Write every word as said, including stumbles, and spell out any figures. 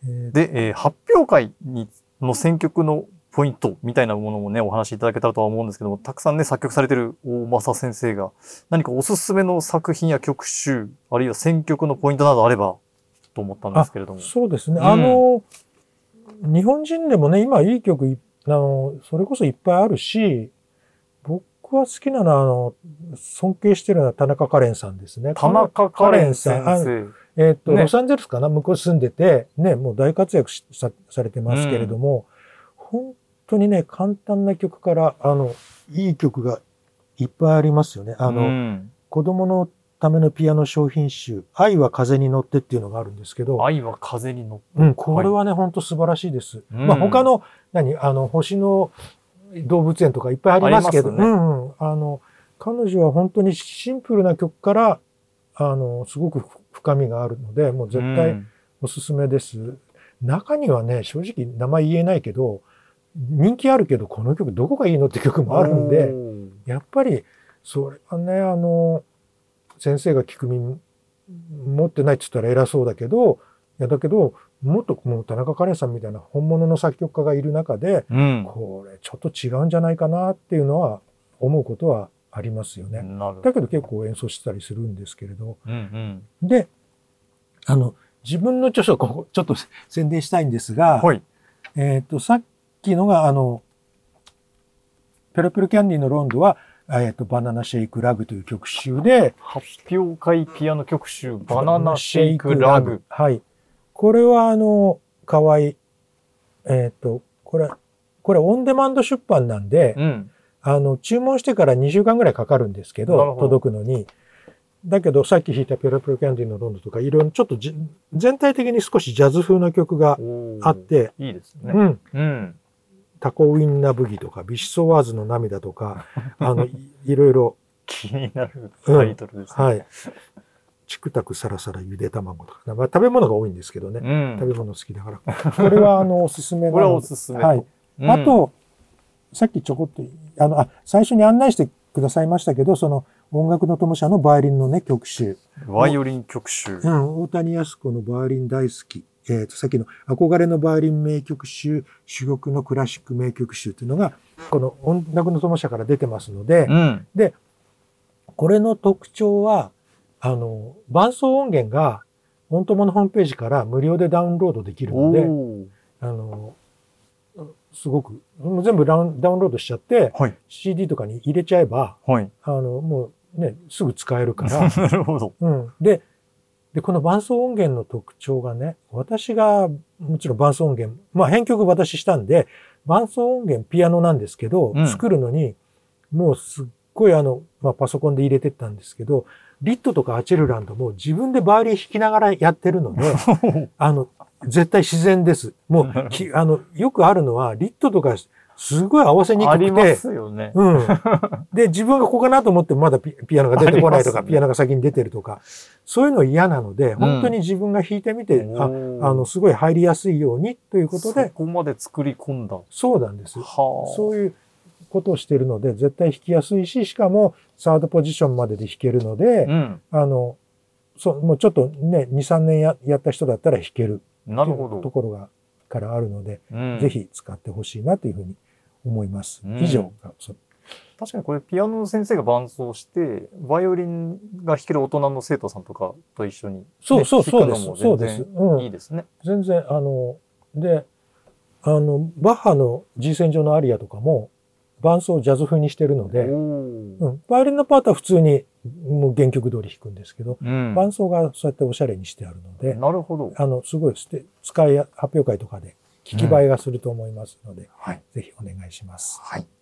で、えー、発表会にの選曲のポイントみたいなものもね、お話しいただけたらとは思うんですけども、たくさんね、作曲されてる大政先生が、何かおすすめの作品や曲集、あるいは選曲のポイントなどあれば、と思ったんですけれども。 そうですね。うん、あの、日本人でもね、今いい曲、あの、それこそいっぱいあるし、僕は好きなのは、あの、尊敬してるのは田中カレンさんですね。 田中カレン先生。 えっと、ね、ロサンゼルスかな向こう住んでて、ね、もう大活躍さ、されてますけれども、うん、本当にね、簡単な曲から、あの、いい曲がいっぱいありますよね。あの、うん、子供のためのピアノ商品集、愛は風に乗ってっていうのがあるんですけど。 愛は風に乗って。 うん、これはね、はい、本当素晴らしいです。うん、まあ他の、何、あの、星の動物園とかいっぱいありますけど、ね、うんうん。あの、彼女は本当にシンプルな曲から、あの、すごく深みがあるので、もう絶対おすすめです。うん、中にはね、正直名前言えないけど、人気あるけど、この曲どこがいいのって曲もあるんで、やっぱり、それはね、あの、先生が聞く耳持ってないって言ったら偉そうだけど、いやだけど、もっともう田中カレンさんみたいな本物の作曲家がいる中で、うん、これちょっと違うんじゃないかなっていうのは思うことはありますよね。だけど結構演奏したりするんですけれど。うんうん、で、あの、自分の著書をここちょっと宣伝したいんですが、はい、えっと、さっきのがあの、ペロペロキャンディーのロンドは、えっと、バナナシェイクラグという曲集で、 発表会ピアノ曲集、バナナシェイクラグ。 はい。これは、あの、かわいい。えっと、これ、これオンデマンド出版なんで、うん、あの、注文してからにしゅうかんぐらいかかるんですけど、届くのに。だけど、さっき弾いたペロペロキャンディーのロンドとか、いろいろちょっとじ全体的に少しジャズ風の曲があって、 いいですね。 うん。うんタコウィンナブギとか、ビシソワーズの涙とか、あの、い, いろいろ。 気になるタイトルですね。うん、 はい。チクタクサラサラゆで卵とか、まあ、食べ物が多いんですけどね。うん、食べ物好きだから。これは、あの、おすすめなの。 これはおすすめ。 はい。うん、あと、さっきちょこっと、あの、あ、最初に案内してくださいましたけど、その、音楽の友社のバイオリンのね、曲集。 バイオリン曲集。 うん、大谷康子のバイオリン大好き。えっと、さっきの憧れのバイオリン名曲集、珠玉のクラシック名曲集というのが、この音楽の友社から出てますので、うん、で、これの特徴は、あの、伴奏音源が、音友のホームページから無料でダウンロードできるので、あの、すごく、全部ダウンダウンロードしちゃって、はい、シーディー とかに入れちゃえば、はい、あの、もうね、すぐ使えるから。 なるほど。 うん。で、で、この伴奏音源の特徴がね、私が、もちろん伴奏音源、まあ編曲私したんで、伴奏音源ピアノなんですけど、うん、作るのに、もうすっごいあの、まあパソコンで入れてったんですけど、リットとかアチェルランドも自分でバイオリン弾きながらやってるので、あの、絶対自然です。もう、あの、よくあるのは、リットとか、すごい合わせにくくて。ありますよね。 うん。で、自分がここかなと思ってもまだ ピ, ピアノが出てこないとか、ね、ピアノが先に出てるとか、そういうの嫌なので、本当に自分が弾いてみて、うん、ああの、すごい入りやすいようにということで。 そこまで作り込んだ。 そうなんです。はそういうことをしているので、絶対弾きやすいし、しかも、サードポジションまでで弾けるので、うん、あの、そう、もうちょっとね、に、さんねん や, やった人だったら弾ける。 なるほど。 ところが、からあるので、うん、ぜひ使ってほしいなというふうに思います。うん、以上が。 確かにこれピアノの先生が伴奏して、バイオリンが弾ける大人の生徒さんとかと一緒に、ね、 そうそうそうです。そうです。 うん。いいですね。 全然、あの、で、あの、バッハの G 線上のアリアとかも、伴奏をジャズ風にしてるので、うん、バイオリンのパートは普通にもう原曲通り弾くんですけど、うん、伴奏がそうやっておしゃれにしてあるので、 なるほど。 あの、すごい使い、発表会とかで聞き映えがすると思いますので、うんはい、ぜひお願いします。 はい。